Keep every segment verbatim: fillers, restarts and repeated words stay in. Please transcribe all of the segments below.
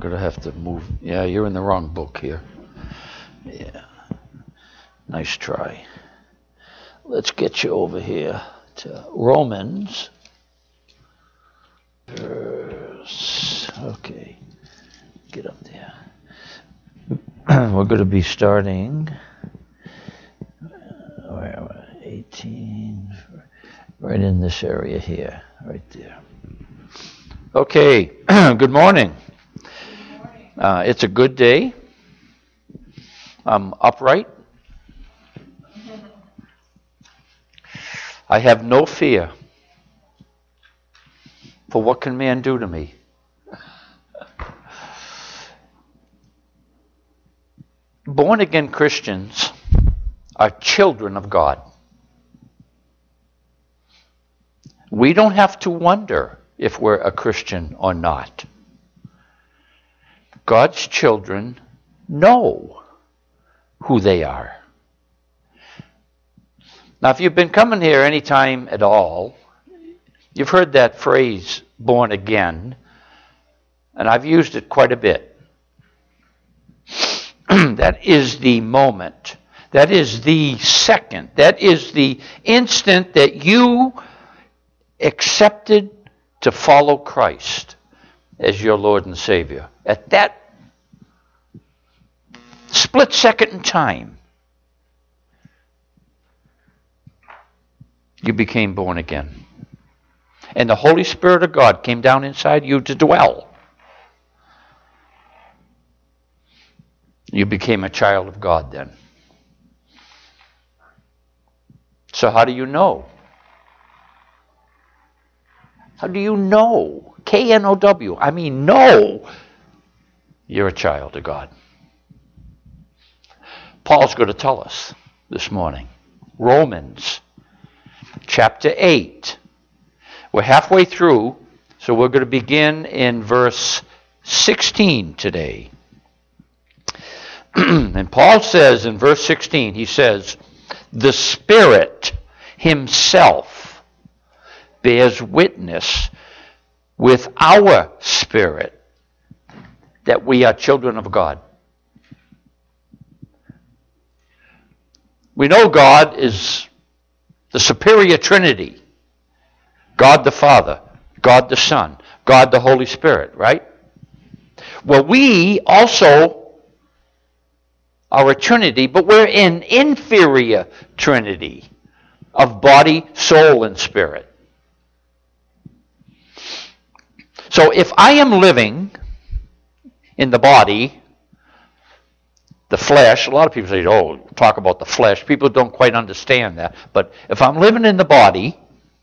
going to have to move. Yeah, you're in the wrong book here. Yeah. Nice try. Let's get you over here to Romans. Verse. Okay. Get up there. We're going to be starting. Where eighteen. Right in this area here. Right there. Okay. Good morning. Uh, it's a good day. I'm upright. I have no fear. For what can man do to me? Born again Christians are children of God. We don't have to wonder if we're a Christian or not. God's children know who they are. Now, if you've been coming here any time at all, you've heard that phrase, born again, and I've used it quite a bit. That is the moment. That is the second. That is the instant that you accepted to follow Christ as your Lord and Savior. At that split second in time, you became born again. And the Holy Spirit of God came down inside you to dwell. You became a child of God then. So how do you know? How do you know? K N O W. I mean, know you're a child of God. Paul's going to tell us this morning. Romans chapter eight. We're halfway through, so we're going to begin in verse sixteen today. And Paul says in verse sixteen, he says, the Spirit himself bears witness with our spirit that we are children of God. We know God is the superior Trinity. God the Father, God the Son, God the Holy Spirit, right? Well, we also are a Trinity, but we're an inferior Trinity of body, soul, and spirit. So if I am living in the body, the flesh, a lot of people say, oh, talk about the flesh. People don't quite understand that. But if I'm living in the body,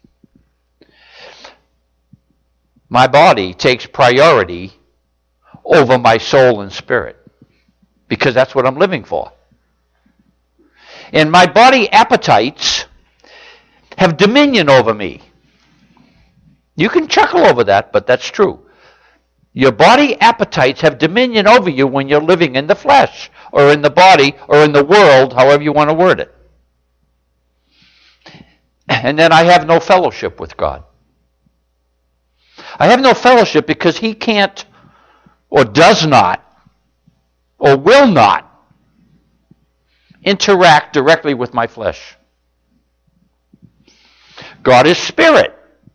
my body takes priority over my soul and spirit. Because that's what I'm living for. And my body appetites have dominion over me. You can chuckle over that, but that's true. Your body appetites have dominion over you when you're living in the flesh, or in the body, or in the world, however you want to word it. And then I have no fellowship with God. I have no fellowship because he can't, or does not, or will not interact directly with my flesh. God is spirit.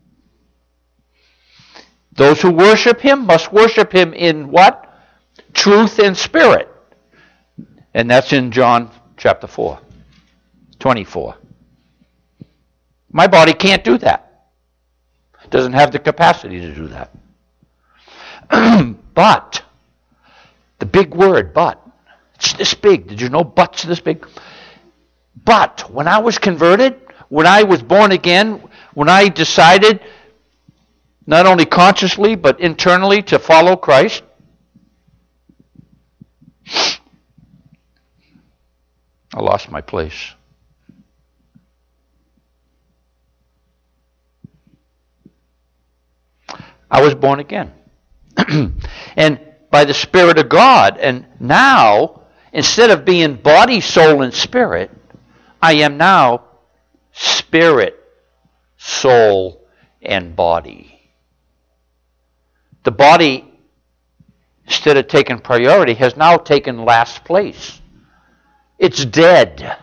Those who worship him must worship him in what? Truth and spirit. And that's in John chapter four, twenty-four. My body can't do that. It doesn't have the capacity to do that. But, the big word, but. It's this big. Did you know but's this big? But when I was converted, when I was born again, when I decided, not only consciously, but internally to follow Christ, I lost my place. I was born again. And by the Spirit of God. And now, instead of being body, soul, and spirit, I am now spirit, soul, and body. The body instead of taking priority, has now taken last place. It's dead.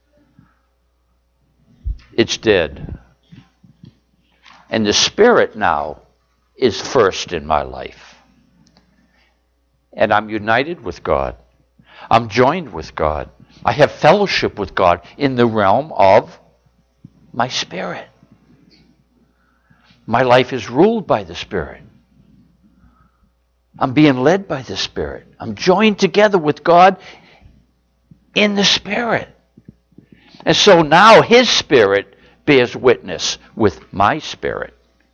It's dead. And the Spirit now is first in my life. And I'm united with God. I'm joined with God. I have fellowship with God in the realm of my spirit. My life is ruled by the Spirit. I'm being led by the Spirit. I'm joined together with God in the Spirit. And so now His Spirit bears witness with my spirit.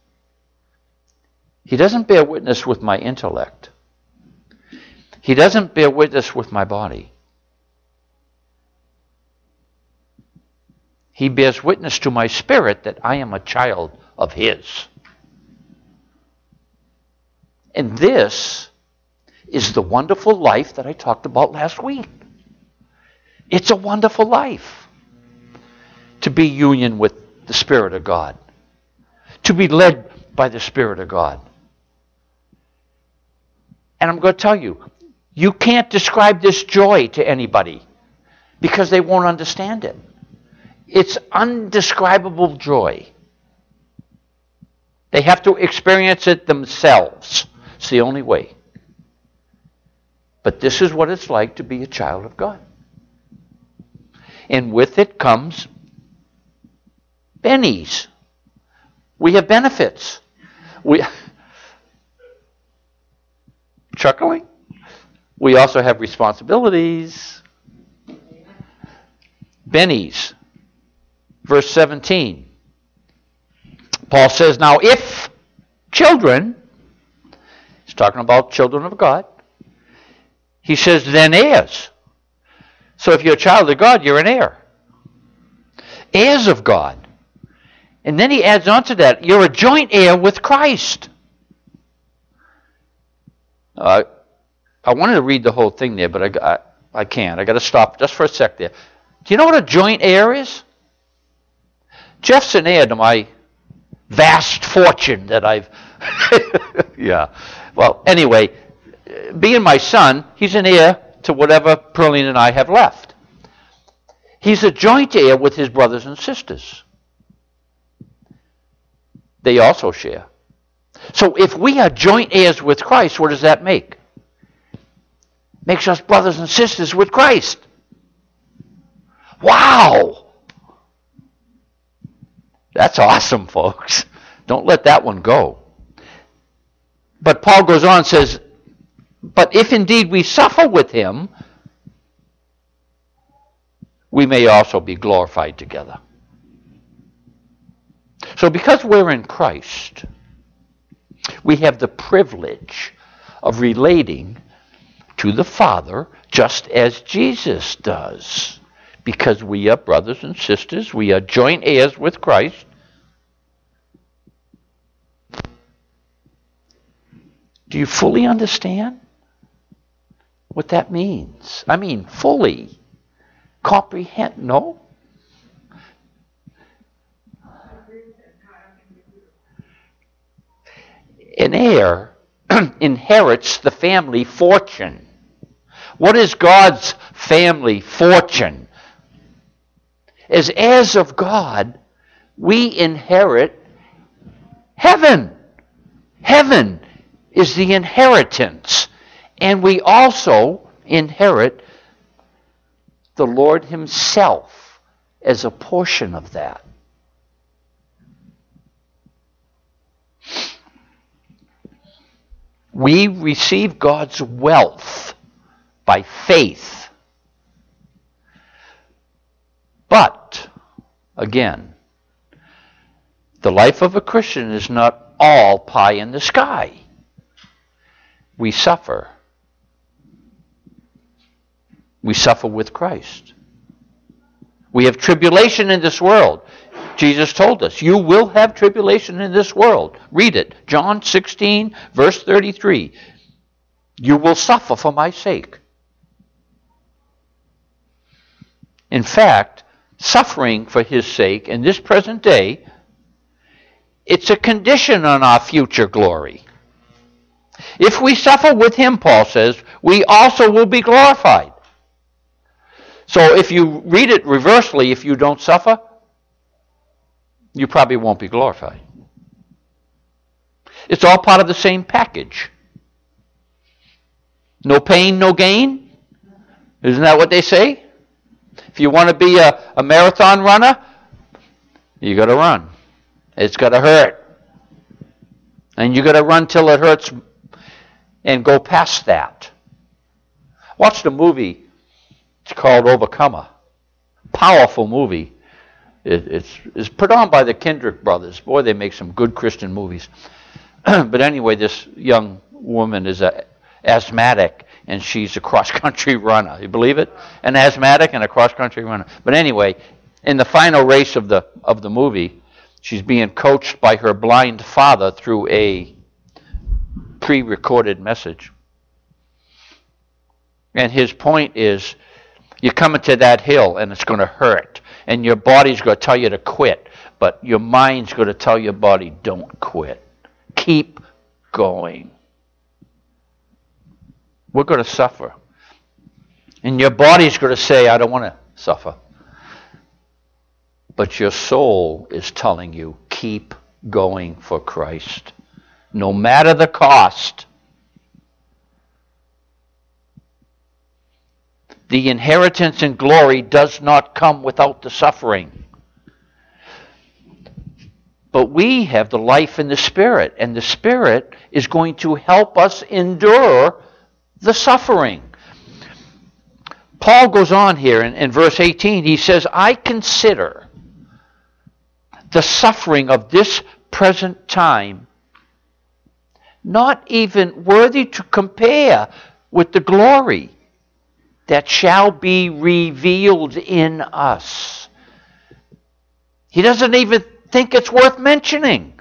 He doesn't bear witness with my intellect. He doesn't bear witness with my body. He bears witness to my spirit that I am a child of His. And this is the wonderful life that I talked about last week. It's a wonderful life to be union with the Spirit of God, to be led by the Spirit of God. And I'm going to tell you, you can't describe this joy to anybody because they won't understand it. It's undescribable joy. They have to experience it themselves. It's the only way. But this is what it's like to be a child of God. And with it comes bennies. We have benefits. We chuckling. We also have responsibilities. Bennies. Verse seventeen. Paul says, now if children, he's talking about children of God, he says, then heirs. So if you're a child of God, you're an heir. Heirs of God. And then he adds on to that, you're a joint heir with Christ. Uh, I wanted to read the whole thing there, but I, I, I can't. I got to stop just for a sec there. Do you know what a joint heir is? Jeff's an heir to my vast fortune that I've... yeah. Well, anyway, being my son, he's an heir to whatever Pearline and I have left. He's a joint heir with his brothers and sisters. They also share. So if we are joint heirs with Christ, what does that make? Makes us brothers and sisters with Christ. Wow! That's awesome, folks. Don't let that one go. But Paul goes on and says, but if indeed we suffer with him, we may also be glorified together. So because we're in Christ, we have the privilege of relating to the Father just as Jesus does. Because we are brothers and sisters, we are joint heirs with Christ. Do you fully understand what that means? I mean, fully comprehend? No? An heir inherits the family fortune. What is God's family fortune? As heirs of God, we inherit heaven. Heaven is the inheritance. And we also inherit the Lord Himself as a portion of that. We receive God's wealth by faith. But, again, the life of a Christian is not all pie in the sky. We suffer. We suffer with Christ. We have tribulation in this world. Jesus told us, you will have tribulation in this world. Read it. John sixteen, verse thirty-three. You will suffer for my sake. In fact, suffering for His sake in this present day, it's a condition on our future glory. If we suffer with him, Paul says, we also will be glorified. So if you read it reversely, if you don't suffer, you probably won't be glorified. It's all part of the same package. No pain, no gain. Isn't that what they say? If you want to be a, a marathon runner, you got to run. It's got to hurt. And you got to run till it hurts and go past that. Watch the movie. It's called Overcomer. Powerful movie. It, it's, it's put on by the Kendrick brothers. Boy, they make some good Christian movies. But anyway, this young woman is a asthmatic, and she's a cross-country runner. You believe it? An asthmatic and a cross-country runner. But anyway, in the final race of the of the movie, she's being coached by her blind father through a pre-recorded message. And his point is, you're coming to that hill, and it's going to hurt. And your body's going to tell you to quit. But your mind's going to tell your body, don't quit. Keep going. We're going to suffer. And your body's going to say, I don't want to suffer. But your soul is telling you, keep going for Christ. No matter the cost. The inheritance and glory does not come without the suffering. But we have the life in the Spirit, and the Spirit is going to help us endure the suffering. Paul goes on here in, in verse eighteen. He says, I consider the suffering of this present time not even worthy to compare with the glory that shall be revealed in us. He doesn't even think it's worth mentioning.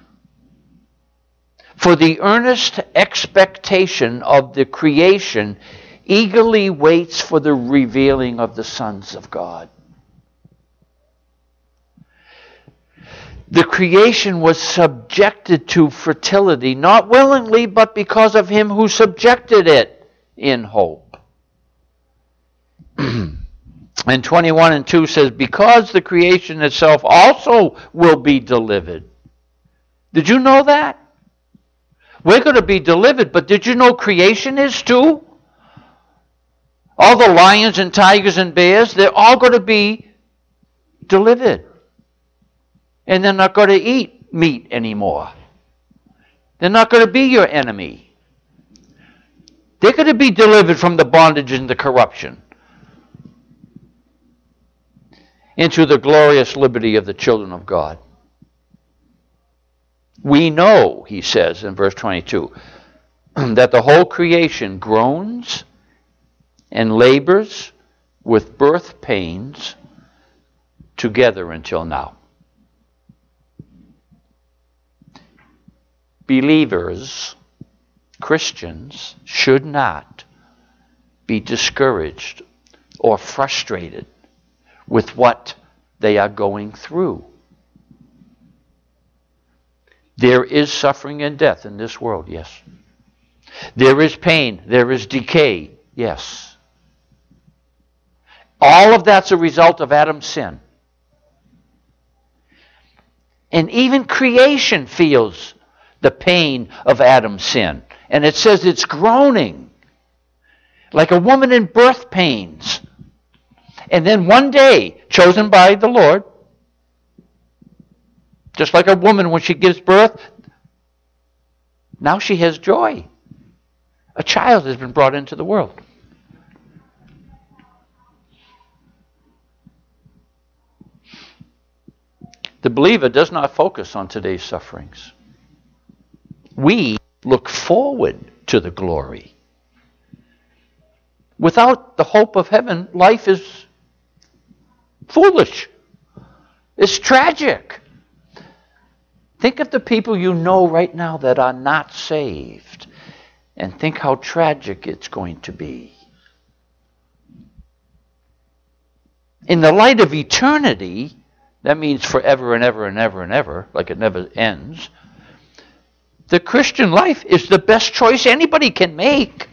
For the earnest expectation of the creation eagerly waits for the revealing of the sons of God. The creation was subjected to fertility, not willingly, but because of him who subjected it in hope. And twenty-one and two says, because the creation itself also will be delivered. Did you know that? We're going to be delivered, but did you know creation is too? All the lions and tigers and bears, they're all going to be delivered. And they're not going to eat meat anymore. They're not going to be your enemy. They're going to be delivered from the bondage and the corruption into the glorious liberty of the children of God. We know, he says in verse twenty-two, that the whole creation groans and labors with birth pains together until now. Believers, Christians, should not be discouraged or frustrated with what they are going through. There is suffering and death in this world, yes. There is pain, there is decay, yes. All of that's a result of Adam's sin. And even creation feels the pain of Adam's sin. And it says it's groaning like a woman in birth pains. And then one day, chosen by the Lord, just like a woman when she gives birth, now she has joy. A child has been brought into the world. The believer does not focus on today's sufferings. We look forward to the glory. Without the hope of heaven, life is foolish. It's tragic. Think of the people you know right now that are not saved, and think how tragic it's going to be. In the light of eternity, that means forever and ever and ever and ever, like it never ends. The Christian life is the best choice anybody can make.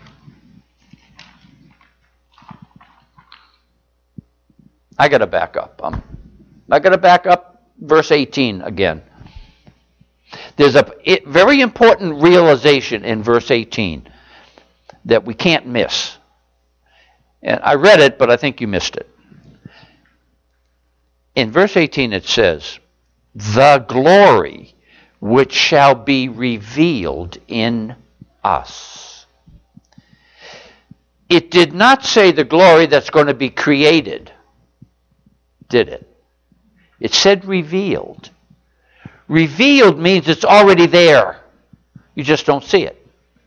I got to back up. Um, I got to back up verse eighteen again. There's a it, very important realization in verse eighteen that we can't miss. And I read it, but I think you missed it. In verse eighteen it says, the glory which shall be revealed in us. It did not say the glory that's going to be created, did it? It said revealed. Revealed means it's already there. You just don't see it.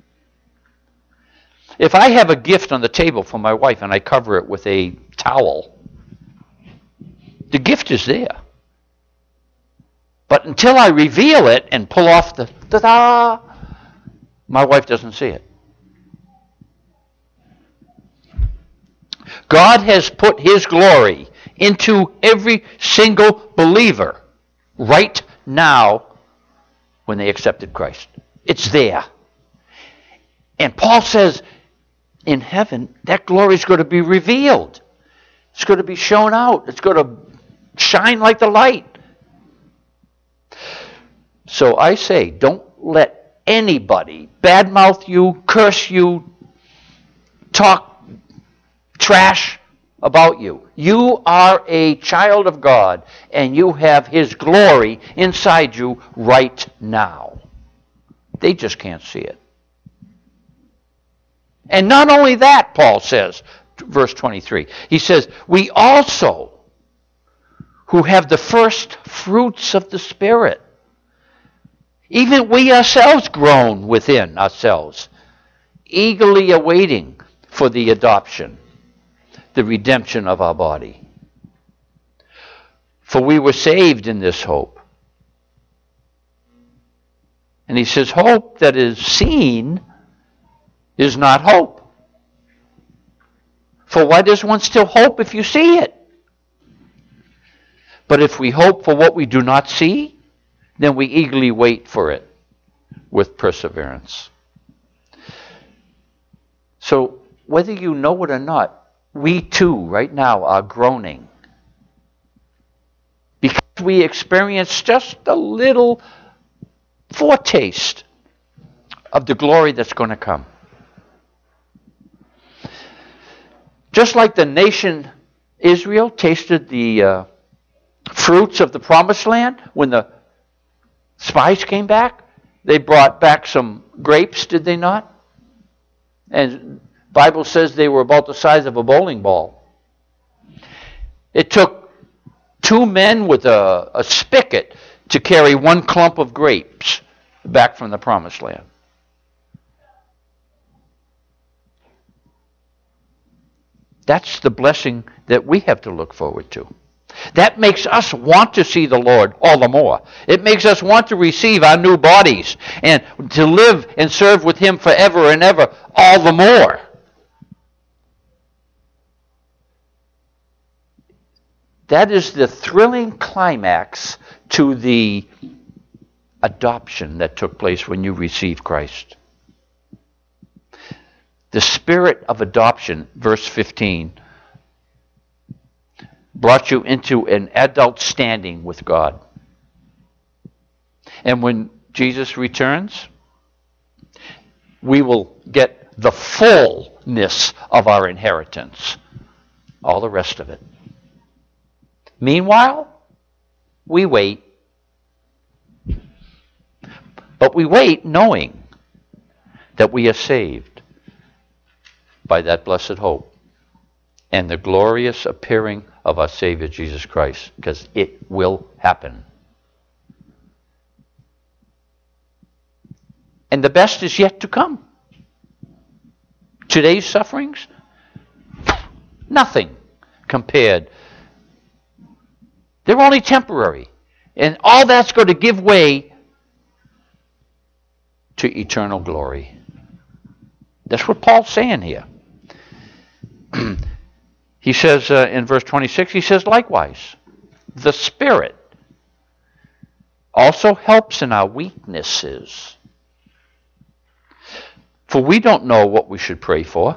If I have a gift on the table for my wife and I cover it with a towel, the gift is there. But until I reveal it and pull off the ta-da, my wife doesn't see it. God has put His glory into every single believer right now when they accepted Christ. It's there. And Paul says, in heaven, that glory is going to be revealed. It's going to be shown out. It's going to shine like the light. So I say, don't let anybody badmouth you, curse you, talk trash about you. You are a child of God, and you have His glory inside you right now. They just can't see it. And not only that, Paul says, verse twenty-three, he says, we also, who have the first fruits of the Spirit, even we ourselves groan within ourselves, eagerly awaiting for the adoption, the redemption of our body. For we were saved in this hope. And he says, hope that is seen is not hope. For why does one still hope if you see it? But if we hope for what we do not see, then we eagerly wait for it with perseverance. So, whether you know it or not, we too, right now, are groaning. Because we experience just a little foretaste of the glory that's going to come. Just like the nation Israel tasted the uh, fruits of the promised land when the spies came back, they brought back some grapes, did they not? And the Bible says they were about the size of a bowling ball. It took two men with a, a spigot to carry one clump of grapes back from the promised land. That's the blessing that we have to look forward to. That makes us want to see the Lord all the more. It makes us want to receive our new bodies and to live and serve with Him forever and ever all the more. That is the thrilling climax to the adoption that took place when you received Christ. The spirit of adoption, verse fifteen, brought you into an adult standing with God. And when Jesus returns, we will get the fullness of our inheritance, all the rest of it. Meanwhile, we wait. But we wait knowing that we are saved by that blessed hope and the glorious appearing of our Savior Jesus Christ, because it will happen. And the best is yet to come. Today's sufferings, nothing compared. They're only temporary. And all that's going to give way to eternal glory. That's what Paul's saying here. He says uh, in verse twenty-six, he says, likewise, the Spirit also helps in our weaknesses. For we don't know what we should pray for.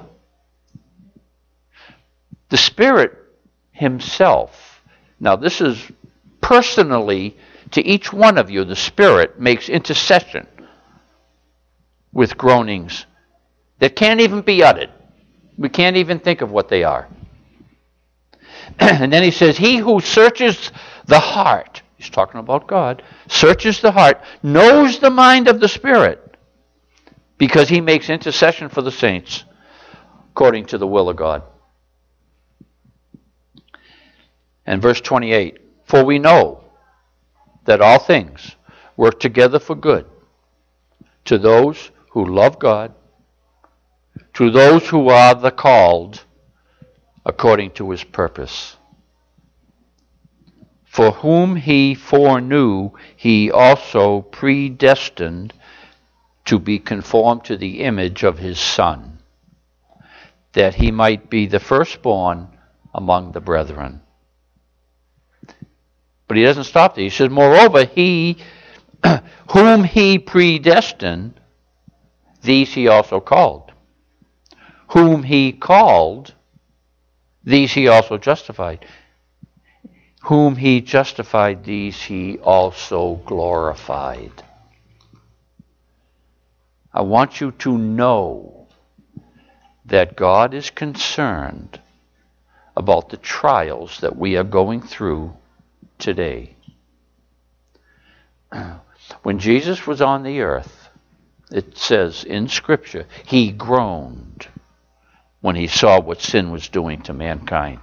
The Spirit himself, now this is personally to each one of you, the Spirit makes intercession with groanings that can't even be uttered. We can't even think of what they are. And then he says, he who searches the heart, he's talking about God, searches the heart, knows the mind of the Spirit, because he makes intercession for the saints according to the will of God. And verse twenty-eight, for we know that all things work together for good to those who love God, to those who are the called according to his purpose. For whom he foreknew, he also predestined to be conformed to the image of his Son, that he might be the firstborn among the brethren. But he doesn't stop there. He says, moreover, he whom he predestined, these he also called. Whom he called, these he also justified. Whom he justified, these he also glorified. I want you to know that God is concerned about the trials that we are going through today. When Jesus was on the earth, it says in Scripture, he groaned when he saw what sin was doing to mankind.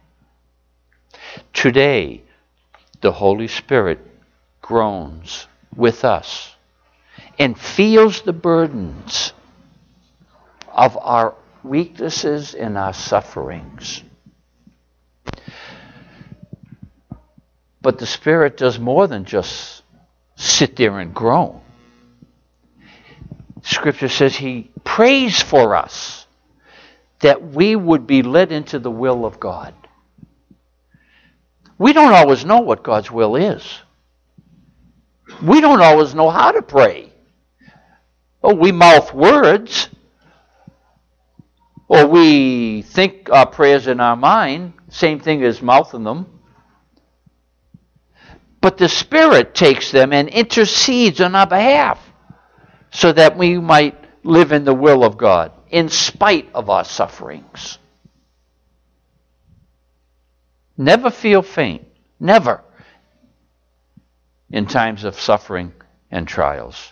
Today, the Holy Spirit groans with us and feels the burdens of our weaknesses and our sufferings. But the Spirit does more than just sit there and groan. Scripture says he prays for us that we would be led into the will of God. We don't always know what God's will is. We don't always know how to pray. Oh, we mouth words, or we think our prayers in our mind, same thing as mouthing them. But the Spirit takes them and intercedes on our behalf so that we might live in the will of God in spite of our sufferings. Never feel faint. Never. In times of suffering and trials.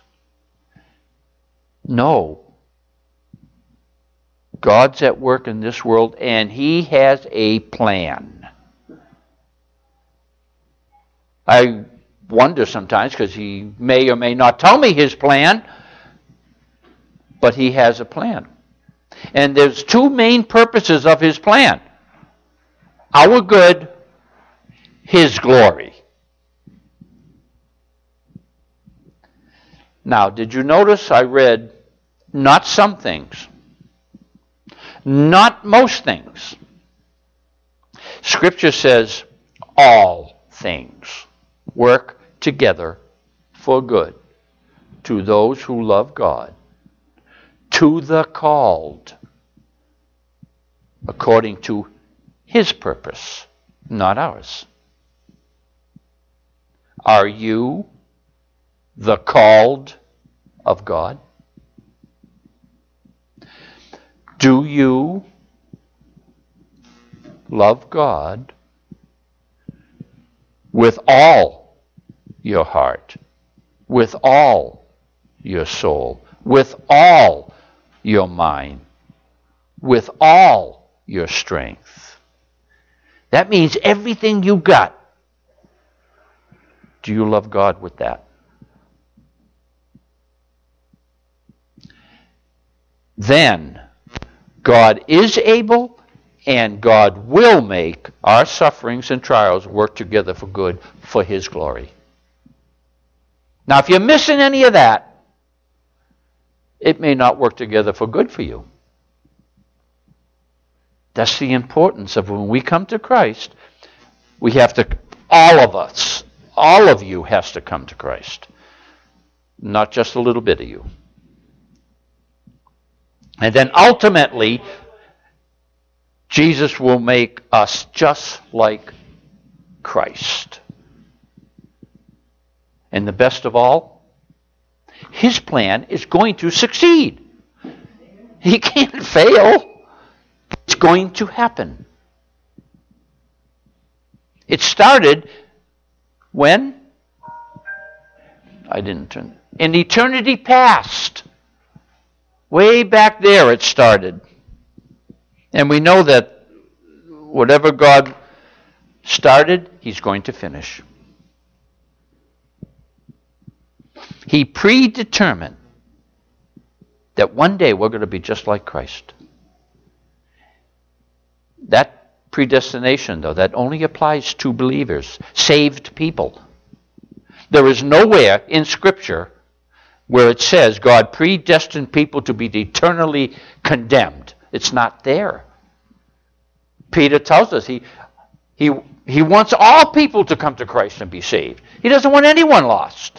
No. God's at work in this world and he has a plan. I wonder sometimes because he may or may not tell me his plan, but he has a plan. And there's two main purposes of his plan. Our good, his glory. Now, did you notice I read not some things, not most things. Scripture says all things work together for good to those who love God, to the called, according to his purpose, not ours. Are you the called of God? Do you love God with all your heart, with all your soul, with all your mind, with all your strength? That means everything you got. Do you love God with that? Then God is able and God will make our sufferings and trials work together for good for his glory. Now, if you're missing any of that, it may not work together for good for you. That's the importance of when we come to Christ, we have to, all of us, all of you has to come to Christ. Not just a little bit of you. And then ultimately, Jesus will make us just like Christ. And the best of all, his plan is going to succeed. He can't fail. It's going to happen. It started when? I didn't turn. In eternity past. Way back there it started. And we know that whatever God started, he's going to finish. He predetermined that one day we're going to be just like Christ. That predestination, though, that only applies to believers, saved people. There is nowhere in Scripture where it says God predestined people to be eternally condemned. It's not there. Peter tells us he, he, he wants all people to come to Christ and be saved. He doesn't want anyone lost.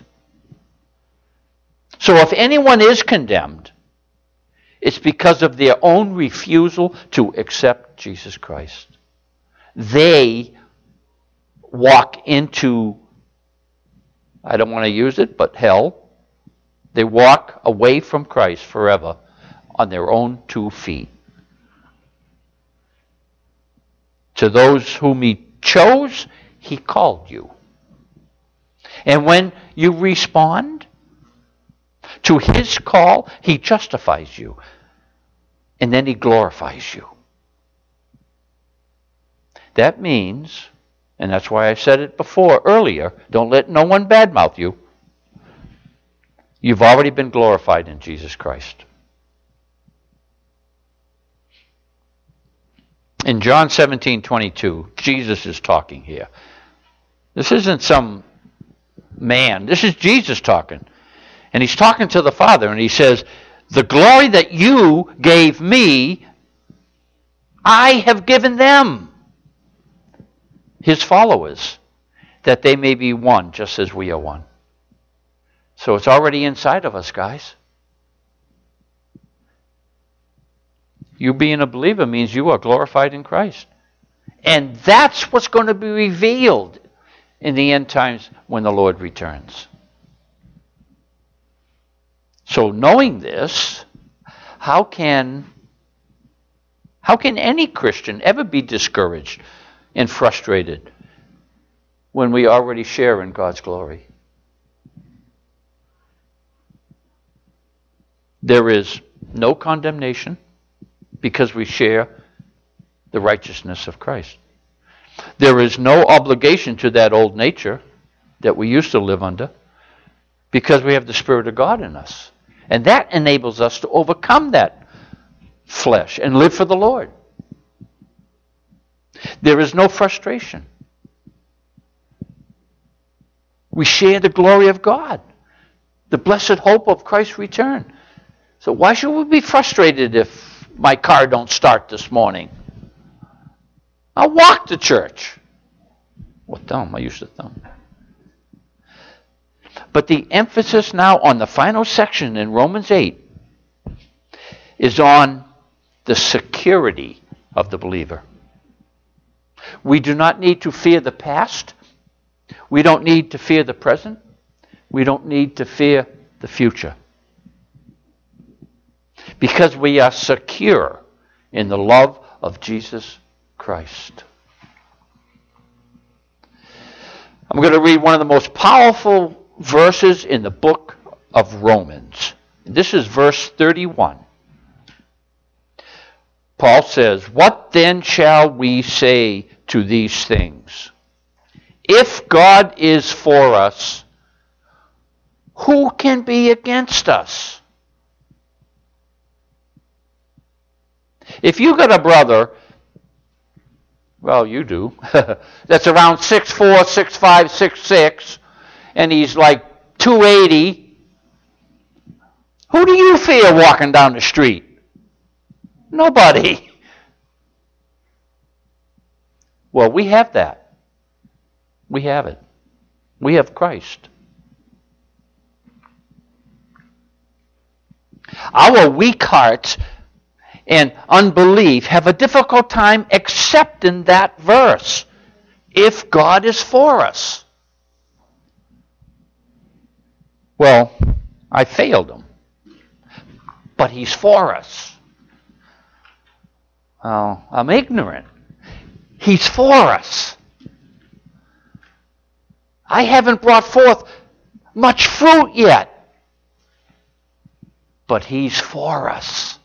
So if anyone is condemned, it's because of their own refusal to accept Jesus Christ. They walk into, I don't want to use it, but hell. They walk away from Christ forever on their own two feet. To those whom he chose, he called you. And when you respond to his call, he justifies you. And then he glorifies you. That means, and that's why I said it before, earlier, don't let no one badmouth you. You've already been glorified in Jesus Christ. In John seventeen twenty-two, Jesus is talking here. This isn't some man. This is Jesus talking. And he's talking to the Father, and he says, the glory that you gave me, I have given them, his followers, that they may be one, just as we are one. So it's already inside of us, guys. You being a believer means you are glorified in Christ. And that's what's going to be revealed in the end times when the Lord returns. So knowing this, how can, how can any Christian ever be discouraged and frustrated when we already share in God's glory? There is no condemnation because we share the righteousness of Christ. There is no obligation to that old nature that we used to live under because we have the Spirit of God in us. And that enables us to overcome that flesh and live for the Lord. There is no frustration. We share the glory of God, the blessed hope of Christ's return. So why should we be frustrated if my car don't start this morning? I'll walk to church. What thumb? I used to thumb. But the emphasis now on the final section in Romans eight is on the security of the believer. We do not need to fear the past. We don't need to fear the present. We don't need to fear the future. Because we are secure in the love of Jesus Christ. I'm going to read one of the most powerful verses in the book of Romans. This is verse thirty-one. Paul says, "What then shall we say to these things? If God is for us, who can be against us?" If you got a brother, well, you do, that's around six four, six five, six six, and he's like two eighty, who do you fear walking down the street? Nobody. Well, we have that. We have it. We have Christ. Our weak hearts and unbelief have a difficult time accepting that verse. If God is for us. Well, I failed him. But he's for us. Oh, I'm ignorant. He's for us. I haven't brought forth much fruit yet. But he's for us.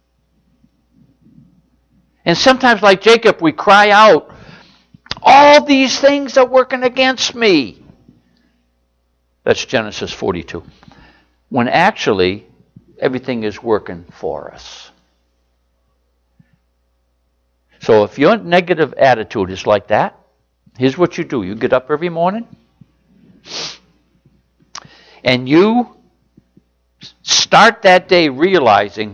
And sometimes, like Jacob, we cry out, all these things are working against me. That's Genesis forty-two. When actually, everything is working for us. So if your negative attitude is like that, here's what you do. You get up every morning, and you start that day realizing,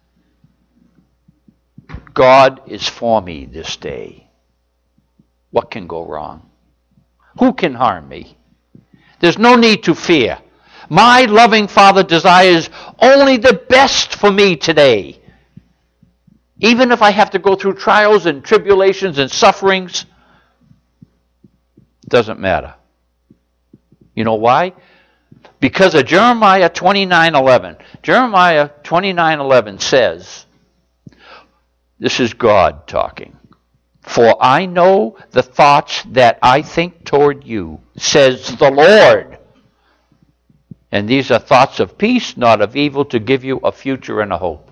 God is for me this day. What can go wrong? Who can harm me? There's no need to fear. My loving Father desires only the best for me today. Even if I have to go through trials and tribulations and sufferings, doesn't matter. You know why? Because of Jeremiah twenty-nine eleven. Jeremiah twenty-nine eleven says, this is God talking. For I know the thoughts that I think toward you, says the Lord. And these are thoughts of peace, not of evil, to give you a future and a hope.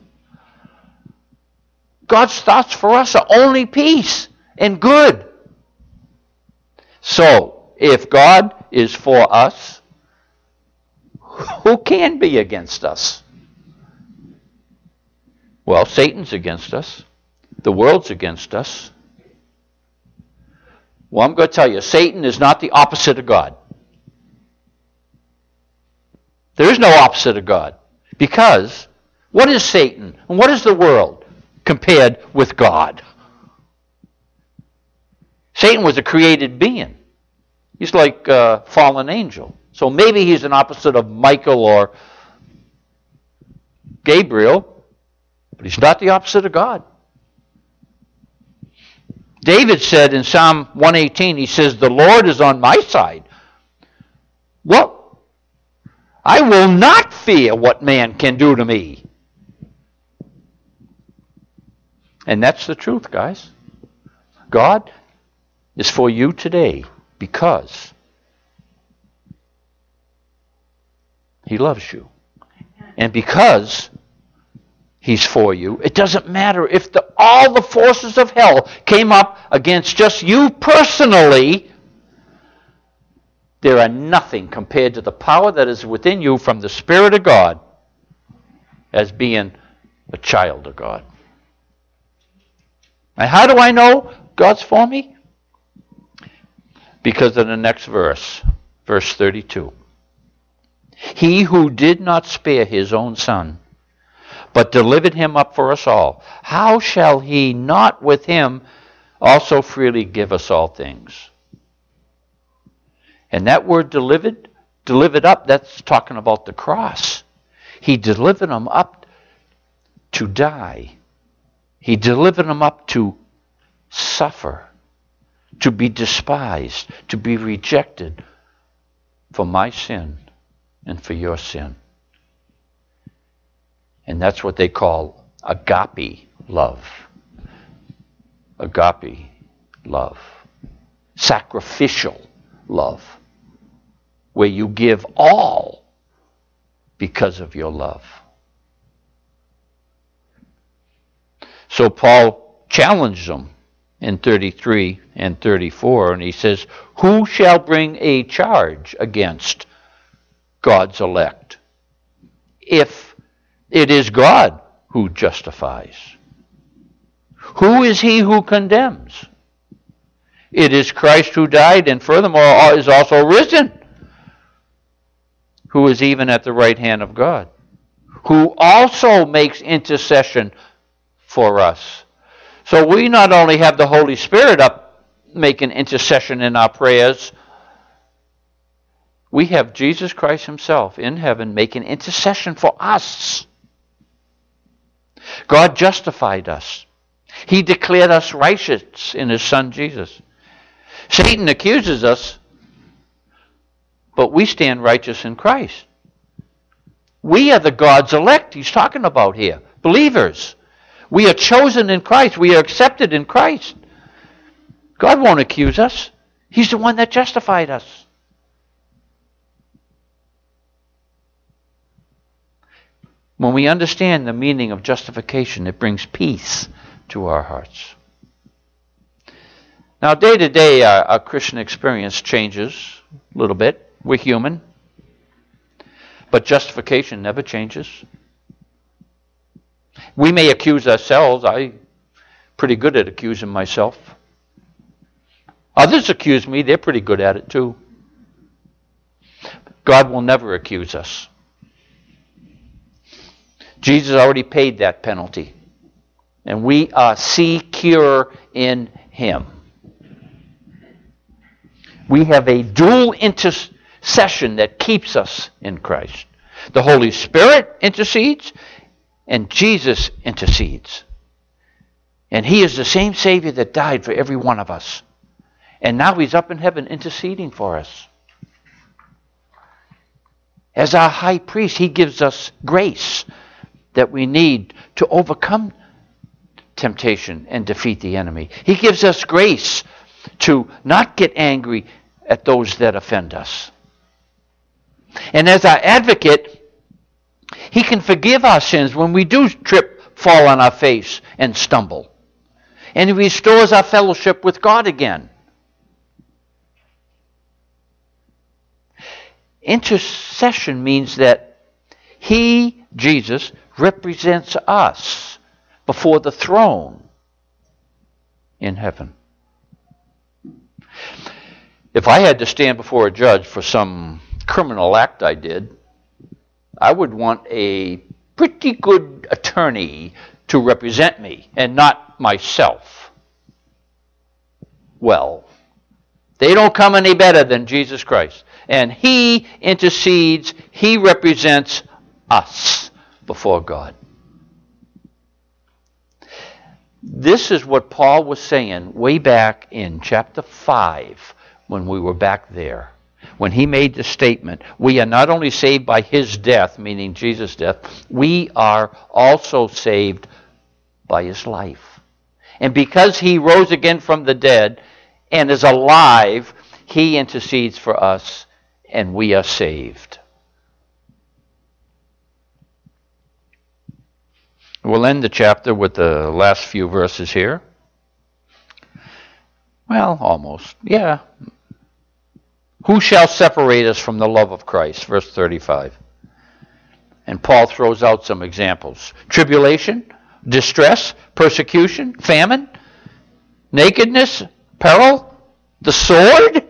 God's thoughts for us are only peace and good. So, if God is for us, who can be against us? Well, Satan's against us. The world's against us. Well, I'm going to tell you, Satan is not the opposite of God. There is no opposite of God. Because what is Satan and what is the world compared with God? Satan was a created being. He's like a fallen angel. So maybe he's an opposite of Michael or Gabriel, but he's not the opposite of God. David said in Psalm one eighteen, he says, the Lord is on my side. What? I will not fear what man can do to me. And that's the truth, guys. God is for you today because he loves you. And because he's for you, it doesn't matter if the, all the forces of hell came up against just you personally. There are nothing compared to the power that is within you from the Spirit of God as being a child of God. And how do I know God's for me? Because of the next verse, verse thirty-two. He who did not spare his own son, but delivered him up for us all, how shall he not with him also freely give us all things? And that word delivered, delivered up, that's talking about the cross. He delivered them up to die. He delivered them up to suffer, to be despised, to be rejected for my sin and for your sin. And that's what they call agape love. Agape love. Sacrificial love. Where you give all because of your love. So Paul challenged them in thirty-three and thirty-four, and he says, who shall bring a charge against God's elect? If it is God who justifies. Who is he who condemns? It is Christ who died and furthermore is also risen, who is even at the right hand of God, who also makes intercession for us. So we not only have the Holy Spirit up making intercession in our prayers, we have Jesus Christ himself in heaven making intercession for us. God justified us. He declared us righteous in his Son Jesus. Satan accuses us, but we stand righteous in Christ. We are the God's elect he's talking about here. Believers. We are chosen in Christ. We are accepted in Christ. God won't accuse us. He's the one that justified us. When we understand the meaning of justification, it brings peace to our hearts. Now, day to day, our, our Christian experience changes a little bit. We're human. But justification never changes. We may accuse ourselves. I'm pretty good at accusing myself. Others accuse me. They're pretty good at it too. God will never accuse us. Jesus already paid that penalty. And we are secure in him. We have a dual intercession that keeps us in Christ. The Holy Spirit intercedes, and Jesus intercedes. And he is the same Savior that died for every one of us. And now he's up in heaven interceding for us. As our high priest, he gives us grace that we need to overcome temptation and defeat the enemy. He gives us grace to not get angry at those that offend us. And as our advocate, he can forgive our sins when we do trip, fall on our face, and stumble. And he restores our fellowship with God again. Intercession means that he, Jesus, represents us before the throne in heaven. If I had to stand before a judge for some criminal act I did, I would want a pretty good attorney to represent me and not myself. Well, they don't come any better than Jesus Christ. And he intercedes, he represents us before God. This is what Paul was saying way back in chapter five when we were back there. When he made the statement, we are not only saved by his death, meaning Jesus' death, we are also saved by his life. And because he rose again from the dead and is alive, he intercedes for us and we are saved. We'll end the chapter with the last few verses here. Well, almost. Yeah. Who shall separate us from the love of Christ? Verse thirty-five. And Paul throws out some examples. Tribulation, distress, persecution, famine, nakedness, peril, the sword.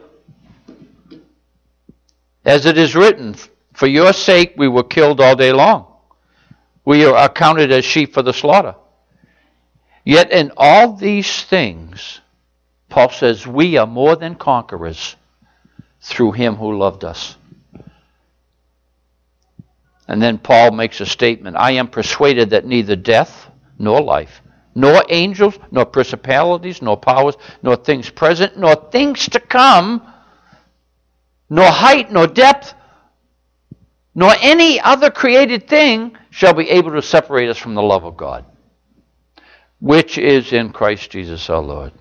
As it is written, for your sake we were killed all day long. We are accounted as sheep for the slaughter. Yet in all these things, Paul says, we are more than conquerors through him who loved us. And then Paul makes a statement, I am persuaded that neither death nor life, nor angels, nor principalities, nor powers, nor things present, nor things to come, nor height, nor depth, nor any other created thing shall be able to separate us from the love of God, which is in Christ Jesus our Lord.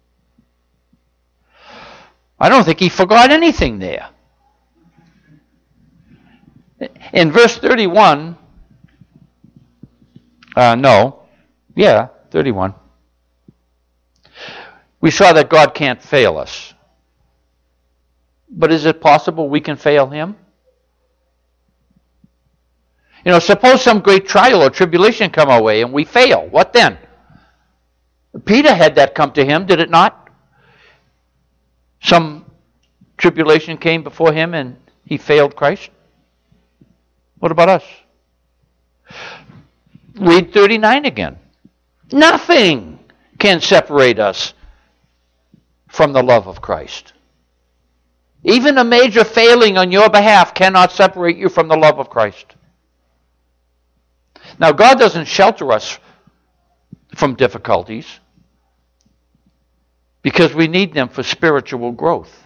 I don't think he forgot anything there. In verse thirty-one, uh, no, yeah, thirty-one, we saw that God can't fail us. But is it possible we can fail him? You know, suppose some great trial or tribulation come our way and we fail. What then? Peter had that come to him, did it not? Some tribulation came before him and he failed Christ. What about us? Read thirty-nine again. Nothing can separate us from the love of Christ. Even a major failing on your behalf cannot separate you from the love of Christ. Now, God doesn't shelter us from difficulties because we need them for spiritual growth.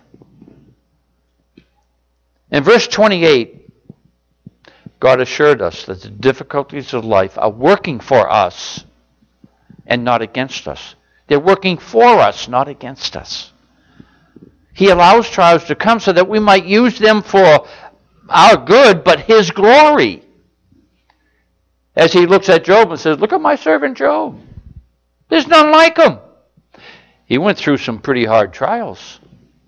In verse twenty-eight, God assured us that the difficulties of life are working for us and not against us. They're working for us, not against us. He allows trials to come so that we might use them for our good, but His glory. As He looks at Job and says, look at my servant Job. There's none like him. He went through some pretty hard trials.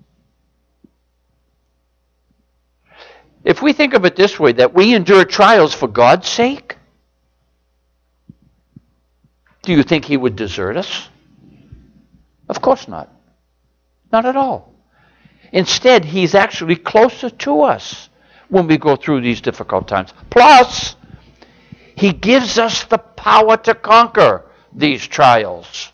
If we think of it this way, that we endure trials for God's sake, do you think He would desert us? Of course not. Not at all. Instead, He's actually closer to us when we go through these difficult times. Plus, He gives us the power to conquer these trials.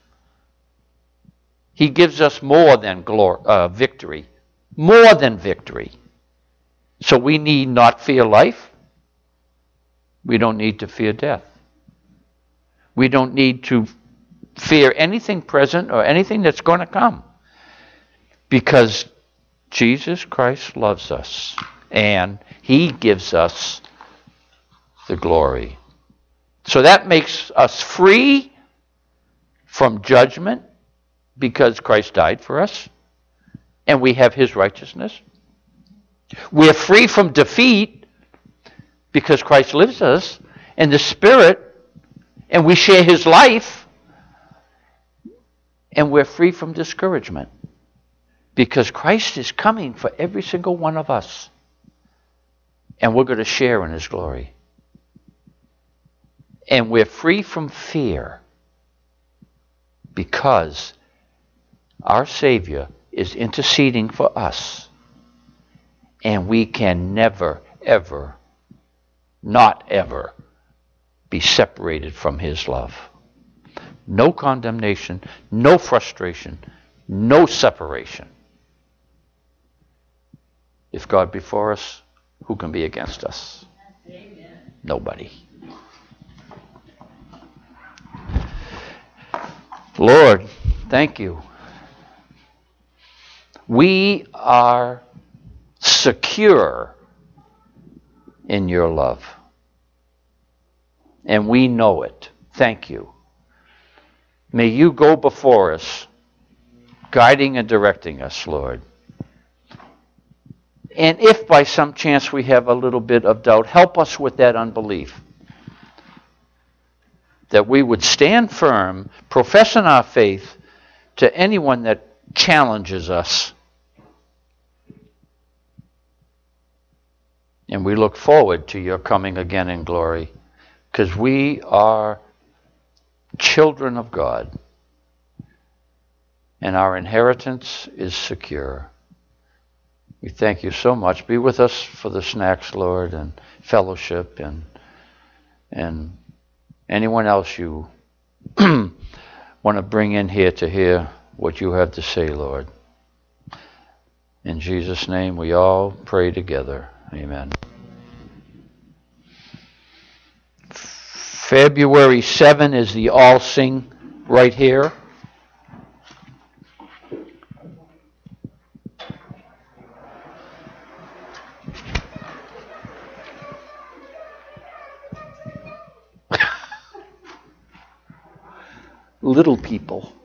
He gives us more than glory, uh, victory. More than victory. So we need not fear life. We don't need to fear death. We don't need to fear anything present or anything that's going to come. Because Jesus Christ loves us. And He gives us the glory. So that makes us free from judgment because Christ died for us. And we have His righteousness. We're free from defeat because Christ lives us in the Spirit and we share His life. And we're free from discouragement because Christ is coming for every single one of us. And we're going to share in His glory. And we're free from fear because our Savior is interceding for us. And we can never, ever, not ever be separated from His love. No condemnation, no frustration, no separation. If God be for us, who can be against us? Amen. Nobody. Lord, thank You. We are secure in Your love. And we know it. Thank You. May You go before us, guiding and directing us, Lord. And if by some chance we have a little bit of doubt, help us with that unbelief. That we would stand firm, professing our faith to anyone that challenges us. And we look forward to Your coming again in glory, because we are children of God, and our inheritance is secure. We thank You so much. Be with us for the snacks, Lord, and fellowship, and and anyone else You want to bring in here to hear what You have to say, Lord. In Jesus' name, we all pray together. Amen. February seventh is the All Sing right here. Little people.